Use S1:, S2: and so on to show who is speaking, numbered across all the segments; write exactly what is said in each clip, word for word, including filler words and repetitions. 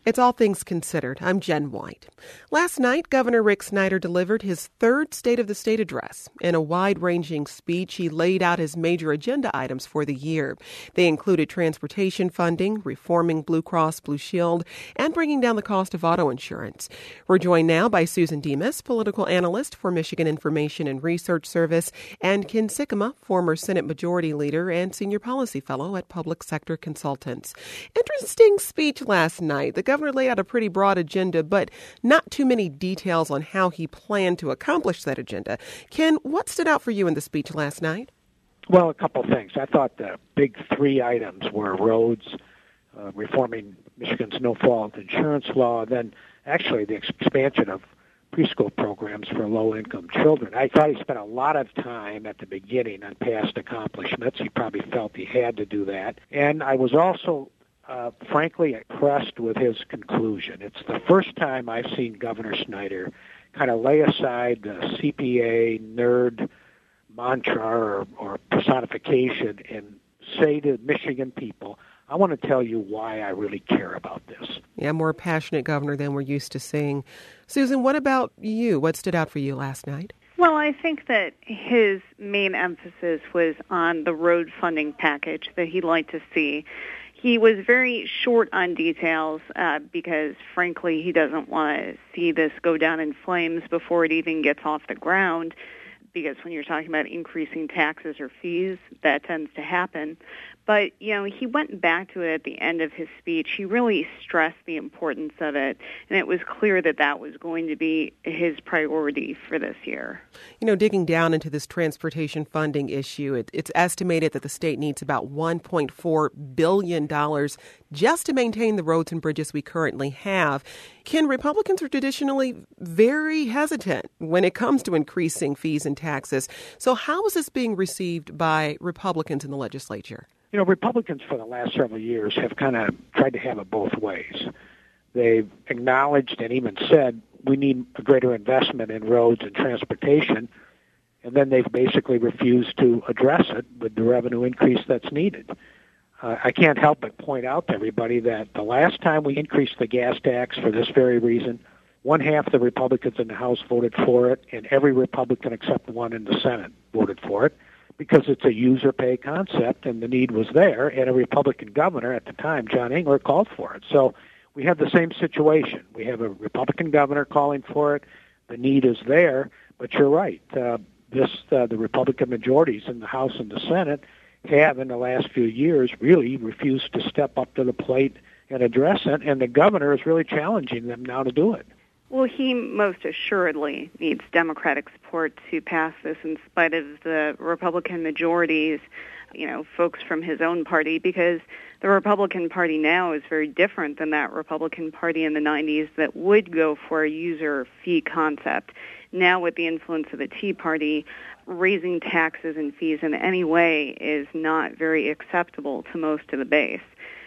S1: It's All Things Considered. I'm Jen White. Last night, Governor Rick Snyder delivered his third State of the State address. In a wide-ranging speech, he laid out his major agenda items for the year. They included transportation funding, reforming Blue Cross Blue Shield, and bringing down the cost of auto insurance. We're joined now by Susan Demas, political analyst for Michigan Information and Research Service, and Ken Sikkema, former Senate Majority Leader and Senior Policy Fellow at Public Sector Consultants. Interesting speech last night. The governor laid out a pretty broad agenda, but not too many details on how he planned to accomplish that agenda. Ken, what stood out for you in the speech last night?
S2: Well, a couple things. I thought the big three items were roads, uh, reforming Michigan's no-fault insurance law, then actually the expansion of preschool programs for low-income children. I thought he spent a lot of time at the beginning on past accomplishments. He probably felt he had to do that. And I was also Uh, frankly impressed with his conclusion. It's the first time I've seen Governor Snyder kind of lay aside the C P A nerd mantra or, or personification and say to Michigan people, I want to tell you why I really care about this.
S1: Yeah, more passionate governor than we're used to seeing. Susan, what about you? What stood out for you last night?
S3: Well, I think that his main emphasis was on the road funding package that he'd like to see. He was very short on details uh, because, frankly, he doesn't want to see this go down in flames before it even gets off the ground, because when you're talking about increasing taxes or fees, that tends to happen. But, you know, he went back to it at the end of his speech. He really stressed the importance of it, and it was clear that that was going to be his priority for this year.
S1: You know, digging down into this transportation funding issue, it, it's estimated that the state needs about one point four billion dollars just to maintain the roads and bridges we currently have. Ken, Republicans are traditionally very hesitant when it comes to increasing fees and taxes. So how is this being received by Republicans in the legislature?
S2: You know, Republicans for the last several years have kind of tried to have it both ways. They've acknowledged and even said we need a greater investment in roads and transportation, and then they've basically refused to address it with the revenue increase that's needed. Uh, I can't help but point out to everybody that the last time we increased the gas tax for this very reason, one half the Republicans in the House voted for it, and every Republican except one in the Senate voted for it, because it's a user-pay concept, and the need was there, and a Republican governor at the time, John Engler, called for it. So we have the same situation. We have a Republican governor calling for it. The need is there, but you're right. Uh, this uh, the Republican majorities in the House and the Senate have, in the last few years, really refused to step up to the plate and address it, and the governor is really challenging them now to do it.
S3: Well, he most assuredly needs Democratic support to pass this in spite of the Republican majorities, you know, folks from his own party, because the Republican Party now is very different than that Republican Party in the nineties that would go for a user fee concept. Now, with the influence of the Tea Party, raising taxes and fees in any way is not very acceptable to most of the base.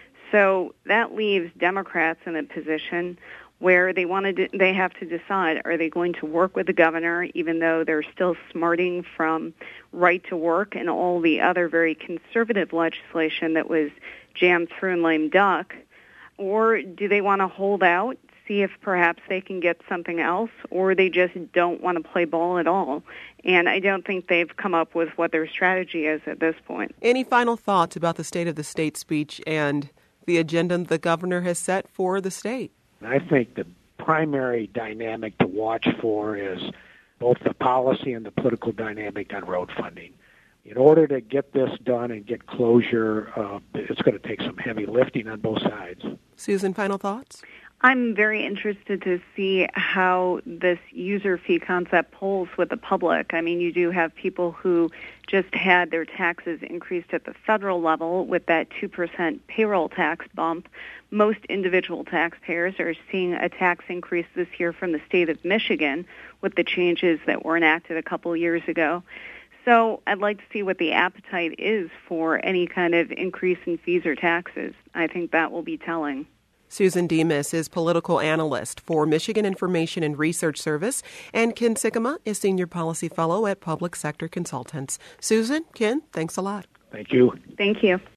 S3: So that leaves Democrats in a position where they want to, they have to decide, are they going to work with the governor, even though they're still smarting from right to work and all the other very conservative legislation that was jammed through in lame duck, or do they want to hold out, see if perhaps they can get something else, or they just don't want to play ball at all? And I don't think they've come up with what their strategy is at this point.
S1: Any final thoughts about the State of the State speech and the agenda the governor has set for the state?
S2: I think the primary dynamic to watch for is both the policy and the political dynamic on road funding. In order to get this done and get closure, uh, it's going to take some heavy lifting on both sides.
S1: Susan, final thoughts?
S3: I'm very interested to see how this user fee concept polls with the public. I mean, you do have people who just had their taxes increased at the federal level with that two percent payroll tax bump. Most individual taxpayers are seeing a tax increase this year from the state of Michigan with the changes that were enacted a couple years ago. So I'd like to see what the appetite is for any kind of increase in fees or taxes. I think that will be telling.
S1: Susan Demas is political analyst for Michigan Information and Research Service, and Ken Sikkema is Senior Policy Fellow at Public Sector Consultants. Susan, Ken, thanks a lot.
S2: Thank you.
S3: Thank you.